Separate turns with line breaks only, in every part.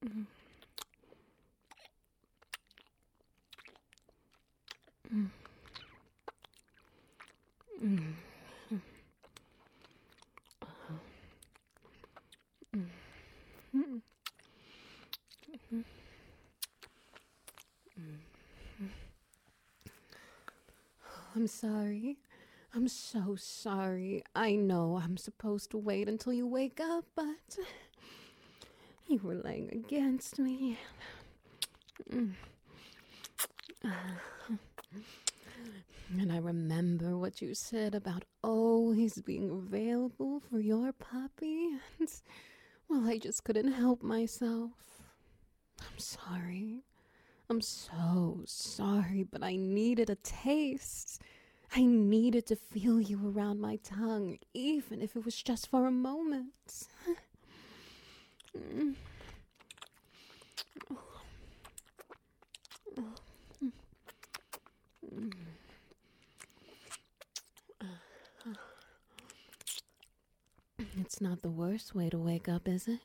I'm sorry. I'm so sorry. I know I'm supposed to wait until you wake up, but you were laying against me. And I remember what you said about always being available for your puppy. And, well, I just couldn't help myself. I'm sorry. I'm so sorry, but I needed a taste. I needed to feel you around my tongue, even if it was just for a moment. It's not the worst way to wake up, is it?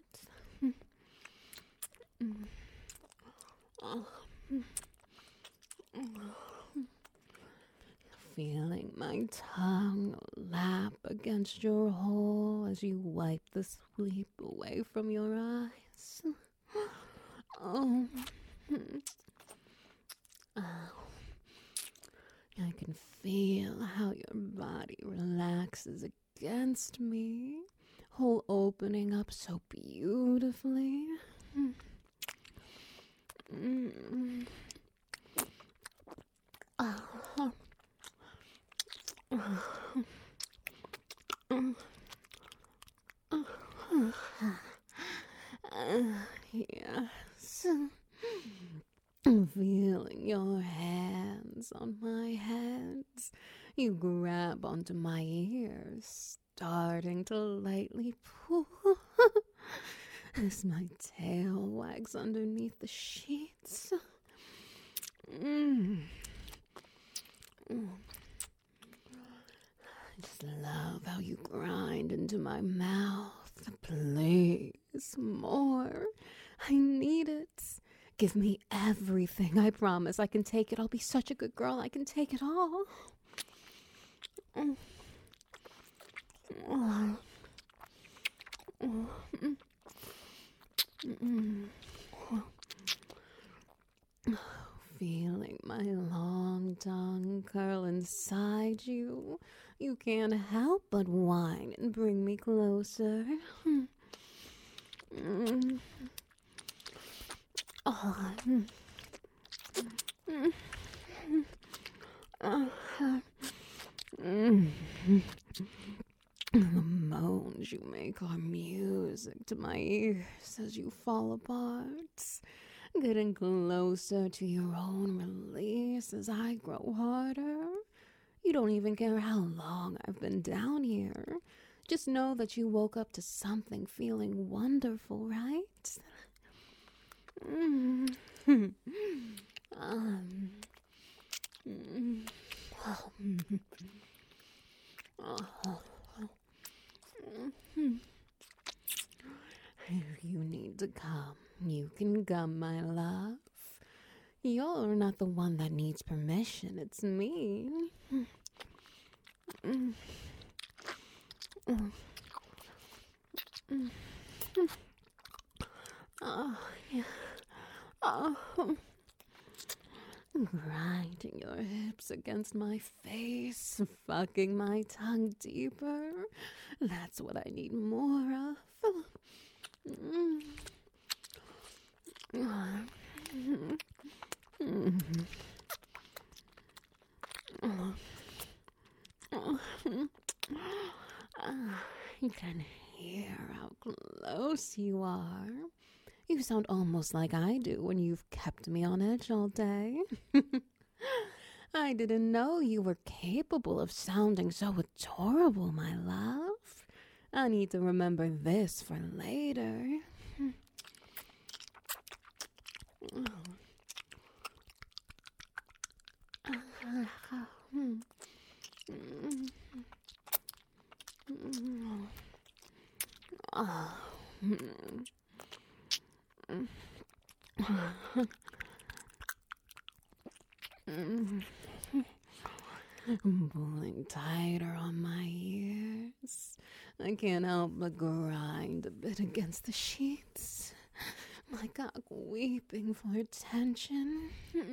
Feeling my tongue lap against your hole as you wipe the sleep away from your eyes. Oh. I can feel how your body relaxes against me, whole opening up so beautifully. Yes. Feeling your hands on my head. You grab onto my ears, starting to lightly pull as my tail wags underneath the sheets. I just love how you grind into my mouth. Please, more. I need it. Give me everything. I promise I can take it. I'll be such a good girl. I can take it all. Feeling my long tongue curl inside you. You can't help but whine and bring me closer. The moans you make are music to my ears as you fall apart, getting closer to your own release as I grow harder. You don't even care how long I've been down here. Just know that you woke up to something feeling wonderful, right? If you need to come, you can come, my love. You're not the one that needs permission, it's me. Oh, yeah. Oh. Grinding your hips against my face, fucking my tongue deeper. That's what I need more of. You can hear how close you are. You sound almost like I do when you've kept me on edge all day. I didn't know you were capable of sounding so adorable, my love. I need to remember this for later. Pulling tighter on my ears. I can't help but grind a bit against the sheets. My cock weeping for attention.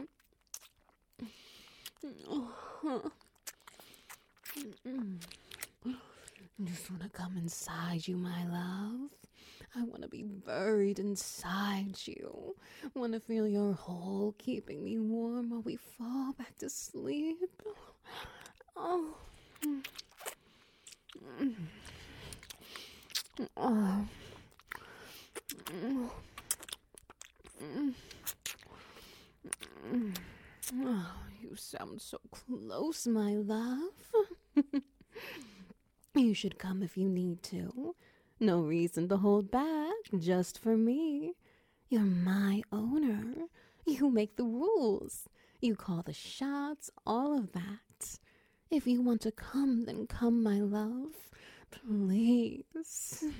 Just wanna come inside you, my love. I wanna be buried inside you. Wanna feel your hole keeping me warm while we fall back to sleep. Oh. Oh. Oh, you sound so close, my love. You should come if you need to. No reason to hold back, just for me. You're my owner. You make the rules. You call the shots, all of that. If you want to come, then come, my love. Please.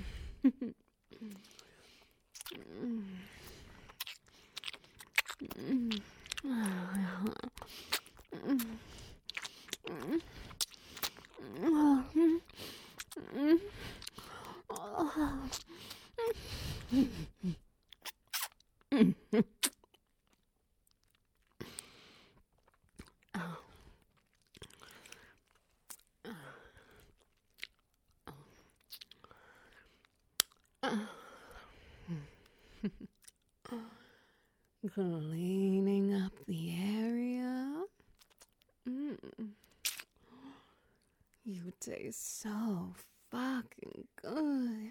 Cleaning up the area. You taste so fucking good.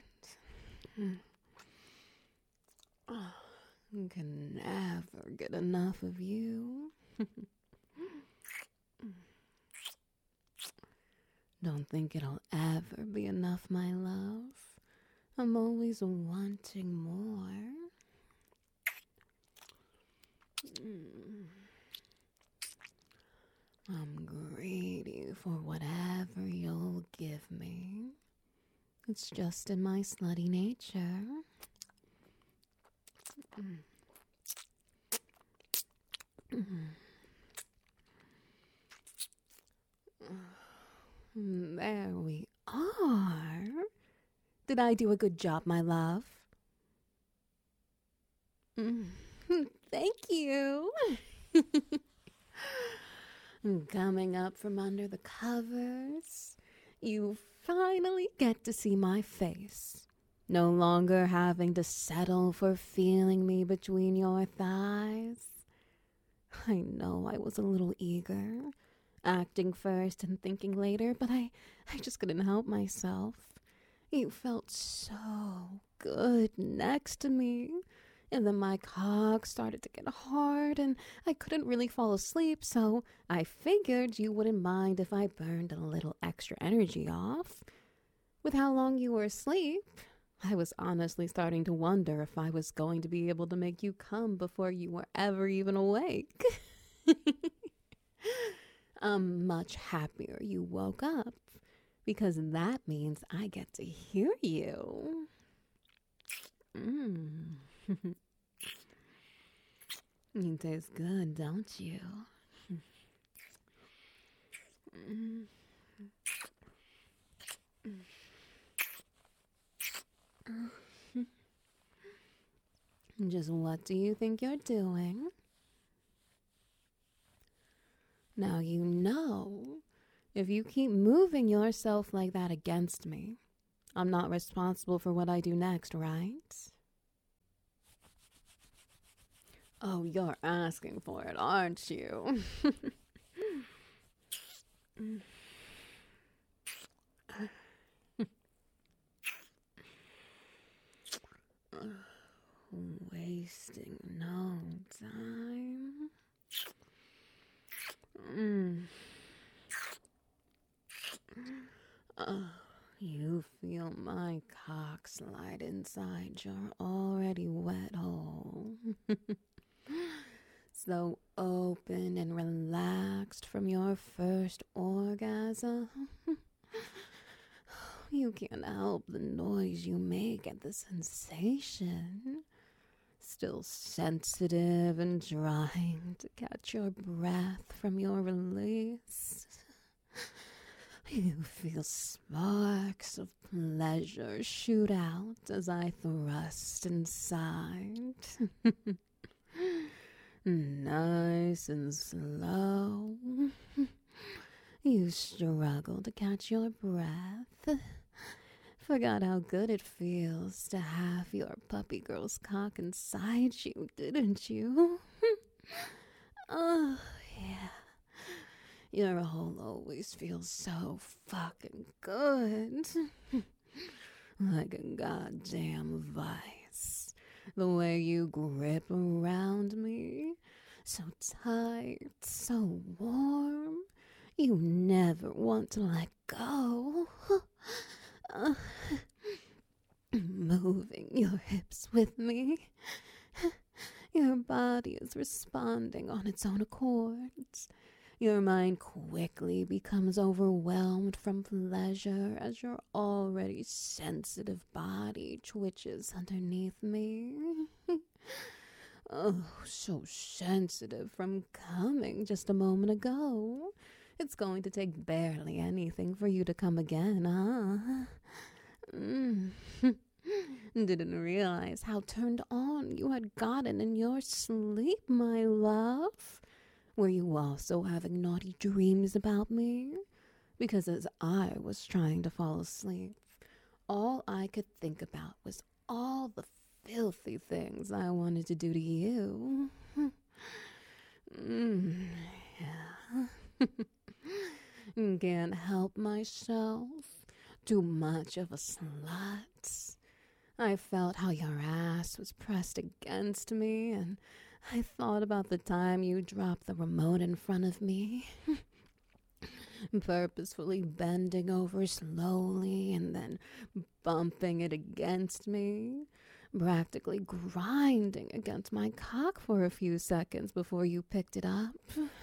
Can never get enough of you. Don't think it'll ever be enough, my love. I'm always wanting more. I'm greedy for whatever you'll give me. It's just in my slutty nature. There we are. Did I do a good job, my love? Thank you. Coming up from under the covers, you finally get to see my face. No longer having to settle for feeling me between your thighs. I know I was a little eager, acting first and thinking later, but I just couldn't help myself. You felt so good next to me. And then my cock started to get hard and I couldn't really fall asleep, so I figured you wouldn't mind if I burned a little extra energy off. With how long you were asleep, I was honestly starting to wonder if I was going to be able to make you come before you were ever even awake. I'm much happier you woke up, because that means I get to hear you. You taste good, don't you? Just what do you think you're doing? Now you know, if you keep moving yourself like that against me, I'm not responsible for what I do next, right? Oh, you're asking for it, aren't you? Wasting no time. You feel my cock slide inside your already wet hole. So open and relaxed from your first orgasm. You can't help the noise you make at the sensation. still sensitive and trying to catch your breath from your release. You feel sparks of pleasure shoot out as I thrust inside. Nice and slow. You struggle to catch your breath. Forgot how good it feels to have your puppy girl's cock inside you, didn't you? Oh, yeah. Your hole always feels so fucking good. Like a goddamn vice. The way you grip around me. So tight, so warm. You never want to let go. Moving your hips with me. Your body is responding on its own accord. Your mind quickly becomes overwhelmed from pleasure as your already sensitive body twitches underneath me. Oh, so sensitive from coming just a moment ago. It's going to take barely anything for you to come again, huh? Didn't realize how turned on you had gotten in your sleep, my love. Were you also having naughty dreams about me? Because as I was trying to fall asleep, all I could think about was all the filthy things I wanted to do to you. Yeah. Can't help myself. Too much of a slut. I felt how your ass was pressed against me, and I thought about the time you dropped the remote in front of me, purposefully bending over slowly and then bumping it against me, practically grinding against my cock for a few seconds before you picked it up.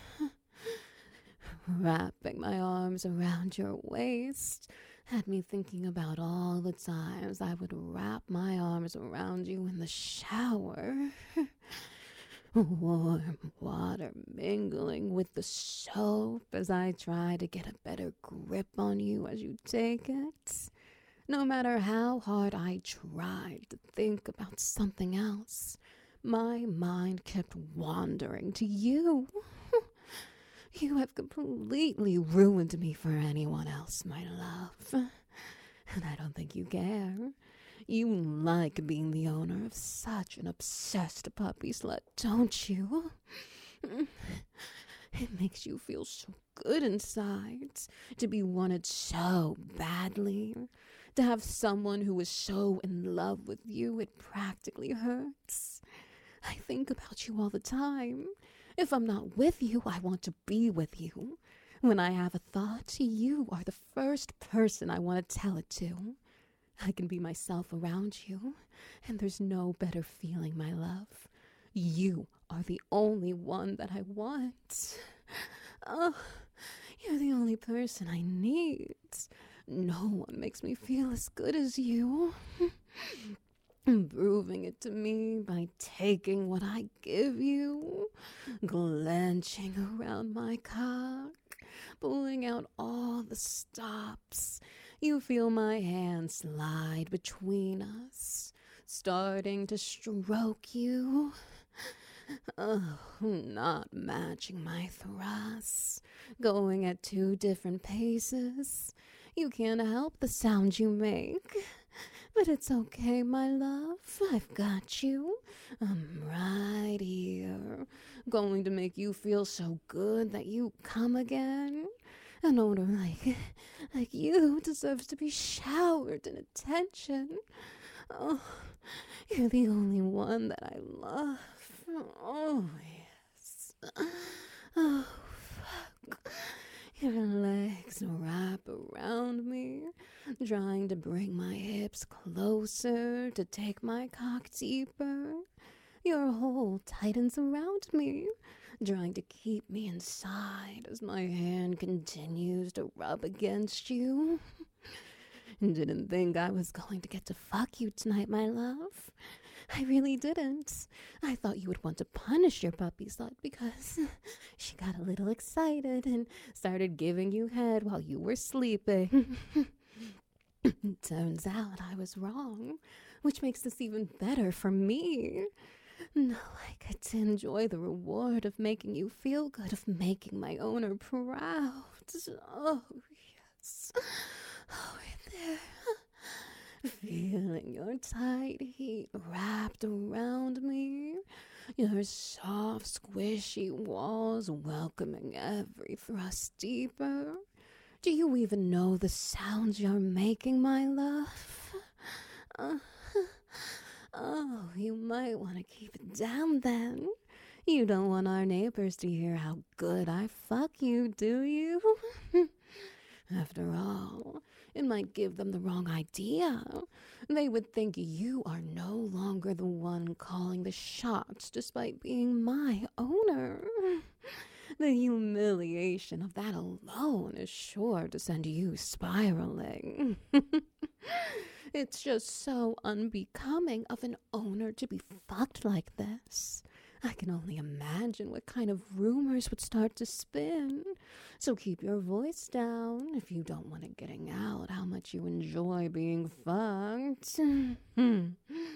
Wrapping my arms around your waist had me thinking about all the times I would wrap my arms around you in the shower. Warm water mingling with the soap as I try to get a better grip on you as you take it. No matter how hard I tried to think about something else, my mind kept wandering to you. You have completely ruined me for anyone else, my love. And I don't think you care. You like being the owner of such an obsessed puppy slut, don't you? It makes you feel so good inside, to be wanted so badly. To have someone who is so in love with you, it practically hurts. I think about you all the time. If I'm not with you, I want to be with you. When I have a thought, you are the first person I want to tell it to. I can be myself around you, and there's no better feeling, my love. You are the only one that I want. Oh, you're the only person I need. No one makes me feel as good as you. Proving it to me by taking what I give you, clenching around my cock, pulling out all the stops. You feel my hand slide between us, starting to stroke you. Oh, not matching my thrusts, going at 2 different paces. You can't help the sound you make. But it's okay, my love. I've got you. I'm right here. Going to make you feel so good that you come again. An owner like you deserves to be showered in attention. Oh, you're the only one that I love. Oh, yes. Oh, fuck. Your legs wrap around me, trying to bring my hips closer to take my cock deeper. Your hole tightens around me, trying to keep me inside as my hand continues to rub against you. Didn't think I was going to get to fuck you tonight, my love. I really didn't. I thought you would want to punish your puppy slut because she got a little excited and started giving you head while you were sleeping. Turns out I was wrong, which makes this even better for me. Now I get to enjoy the reward of making you feel good, of making my owner proud. Oh, yes. Oh, right there. Feeling your tight heat wrapped around me. Your soft, squishy walls welcoming every thrust deeper. Do you even know the sounds you're making, my love? Oh, you might want to keep it down then. You don't want our neighbors to hear how good I fuck you, do you? After all, it might give them the wrong idea. They would think you are no longer the one calling the shots despite being my owner. The humiliation of that alone is sure to send you spiraling. It's just so unbecoming of an owner to be fucked like this. I can only imagine what kind of rumors would start to spin. So keep your voice down if you don't want it getting out how much you enjoy being fucked. Oh,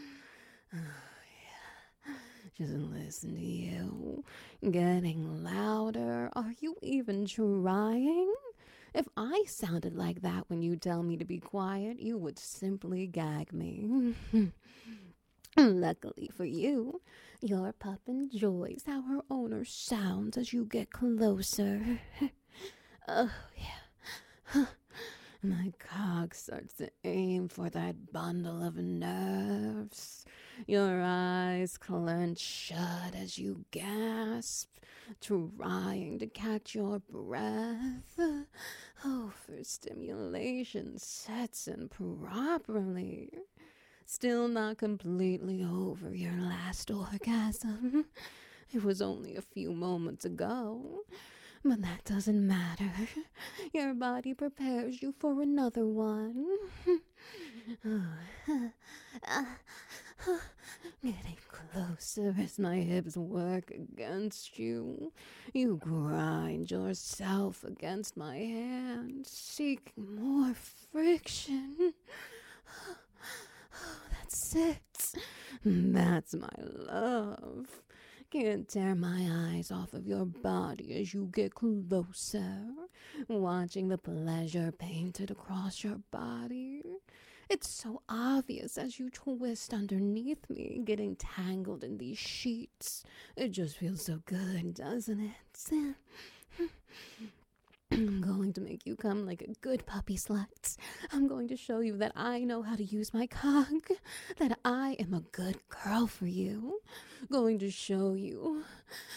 yeah. Just listen to you. Getting louder. Are you even trying? If I sounded like that when you tell me to be quiet, you would simply gag me. Luckily for you, your pup enjoys how her owner sounds as you get closer. Oh, yeah. My cock starts to aim for that bundle of nerves. Your eyes clench shut as you gasp, trying to catch your breath. Oh, for stimulation sets in properly. Still not completely over your last orgasm. It was only a few moments ago. But that doesn't matter. Your body prepares you for another one. Getting closer as my hips work against you. You grind yourself against my hand, seeking more friction. That's it. That's my love. Can't tear my eyes off of your body as you get closer, watching the pleasure painted across your body. It's so obvious as you twist underneath me, getting tangled in these sheets. It just feels so good, doesn't it? I'm going to make you come like a good puppy slut. I'm going to show you that I know how to use my cock, that I am a good girl for you. Going to show you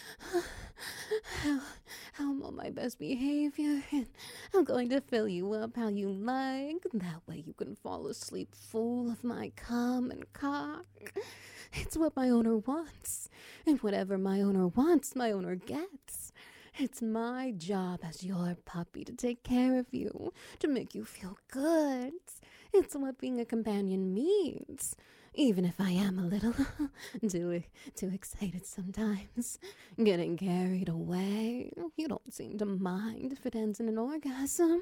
how I'm on my best behavior, and I'm going to fill you up how you like. That way you can fall asleep full of my cum and cock. It's what my owner wants, and whatever my owner wants, my owner gets. It's my job as your puppy to take care of you, to make you feel good. It's what being a companion means. Even if I am a little too excited sometimes, getting carried away, you don't seem to mind if it ends in an orgasm.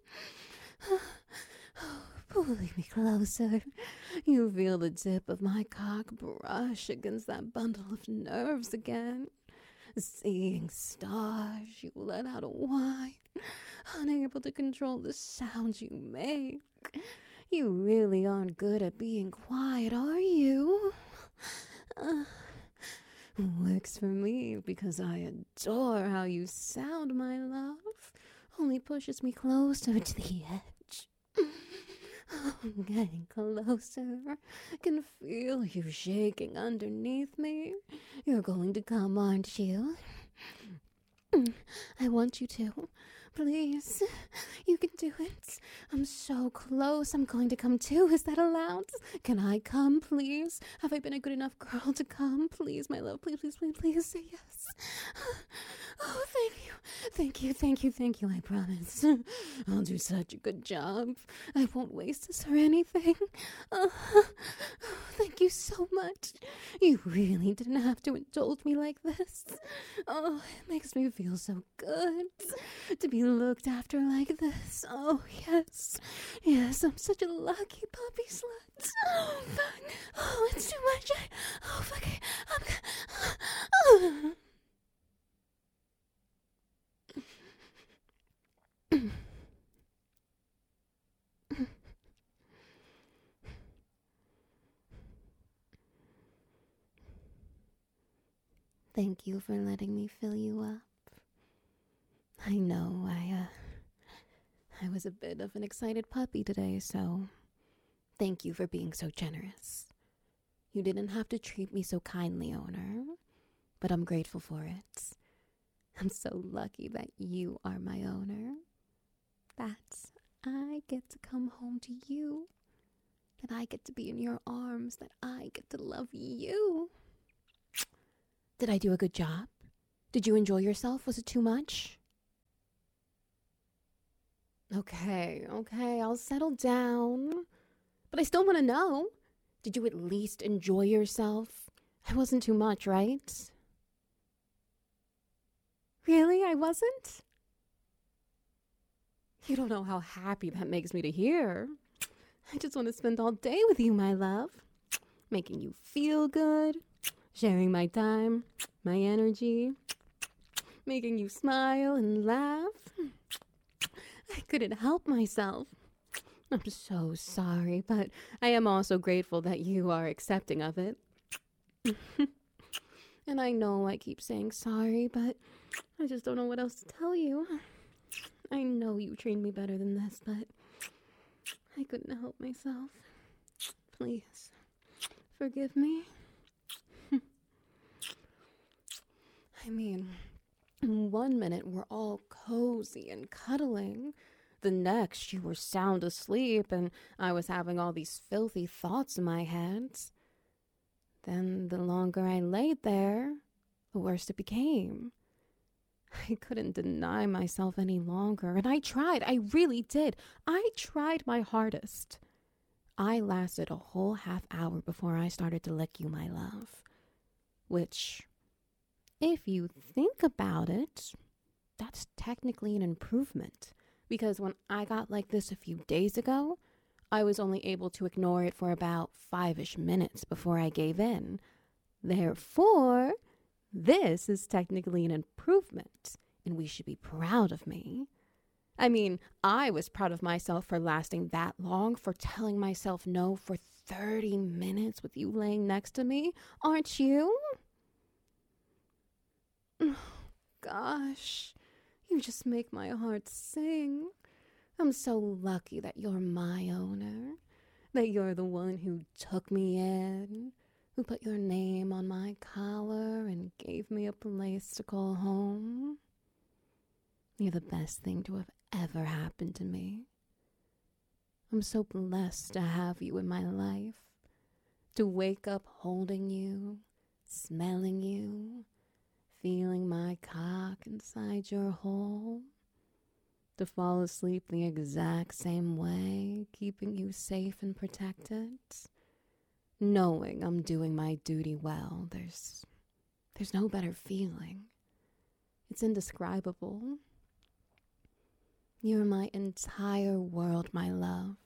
Pulling me closer, you feel the tip of my cock brush against that bundle of nerves again. Seeing stars, you let out a whine, unable to control the sounds you make. You really aren't good at being quiet, are you? Works for me because I adore how you sound, my love. Only pushes me closer to the edge. I'm getting closer. Can feel you shaking underneath me. You're going to come, aren't you? I want you to. Please. You can do it. I'm so close. I'm going to come too. Is that allowed? Can I come, please? Have I been a good enough girl to come? Please, my love. Please, please, please, please say yes. Oh, thank you. Thank you, thank you, thank you, I promise. I'll do such a good job. I won't waste this or anything. Oh, thank you so much. You really didn't have to indulge me like this. Oh, it makes me feel so good to be looked after like this. Oh, yes. Yes, I'm such a lucky puppy slut. Oh, fuck. Oh, it's too much. Oh, fuck. I'm... Thank you for letting me fill you up. I know I was a bit of an excited puppy today, so thank you for being so generous. You didn't have to treat me so kindly, owner, but I'm grateful for it. I'm so lucky that you are my owner. That I get to come home to you. That I get to be in your arms. That I get to love you. Did I do a good job? Did you enjoy yourself? Was it too much? Okay, I'll settle down. But I still want to know. Did you at least enjoy yourself? I wasn't too much, right? Really? I wasn't? You don't know how happy that makes me to hear. I just want to spend all day with you, my love. Making you feel good, sharing my time, my energy, making you smile and laugh. I couldn't help myself. I'm so sorry, but I am also grateful that you are accepting of it. And I know I keep saying sorry, but I just don't know what else to tell you. I know you trained me better than this, but I couldn't help myself. Please, forgive me. I mean, 1 minute we're all cozy and cuddling. The next you were sound asleep and I was having all these filthy thoughts in my head. Then the longer I laid there, the worse it became. I couldn't deny myself any longer, and I tried. I really did. I tried my hardest. I lasted a whole half hour before I started to lick you, my love. Which, if you think about it, that's technically an improvement. Because when I got like this a few days ago, I was only able to ignore it for about 5-ish minutes before I gave in. Therefore, this is technically an improvement, and we should be proud of me. I mean, I was proud of myself for lasting that long, for telling myself no for 30 minutes with you laying next to me. Aren't you? Oh, gosh, you just make my heart sing. I'm so lucky that you're my owner, that you're the one who took me in, who put your name on my collar and gave me a place to call home. You're the best thing to have ever happened to me. I'm so blessed to have you in my life, to wake up holding you, smelling you, feeling my cock inside your hole, to fall asleep the exact same way, keeping you safe and protected, knowing I'm doing my duty well. There's no better feeling. It's indescribable. You're my entire world, my love.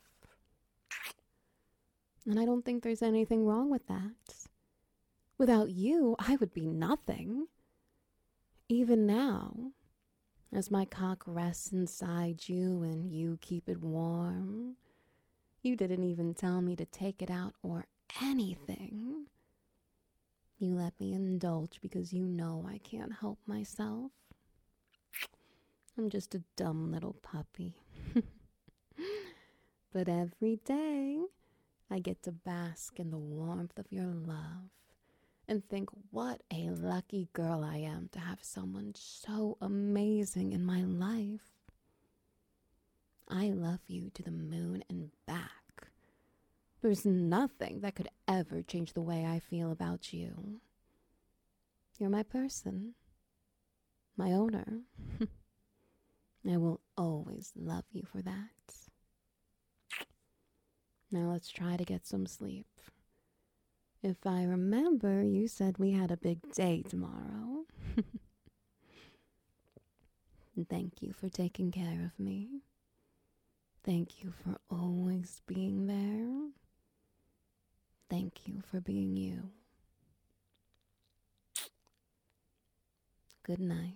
And I don't think there's anything wrong with that. Without you, I would be nothing. Even now, as my cock rests inside you and you keep it warm, you didn't even tell me to take it out or anything. You let me indulge because you know I can't help myself. I'm just a dumb little puppy. But every day, I get to bask in the warmth of your love and think what a lucky girl I am to have someone so amazing in my life. I love you to the moon and back. There's nothing that could ever change the way I feel about you. You're my person, my owner. I will always love you for that. Now let's try to get some sleep. If I remember, you said we had a big day tomorrow. Thank you for taking care of me. Thank you for always being there. Thank you for being you. Good night.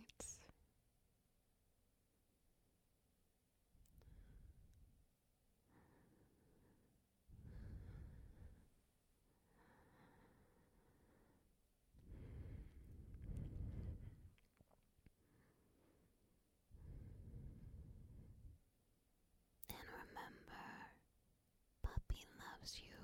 And remember, Puppy loves you.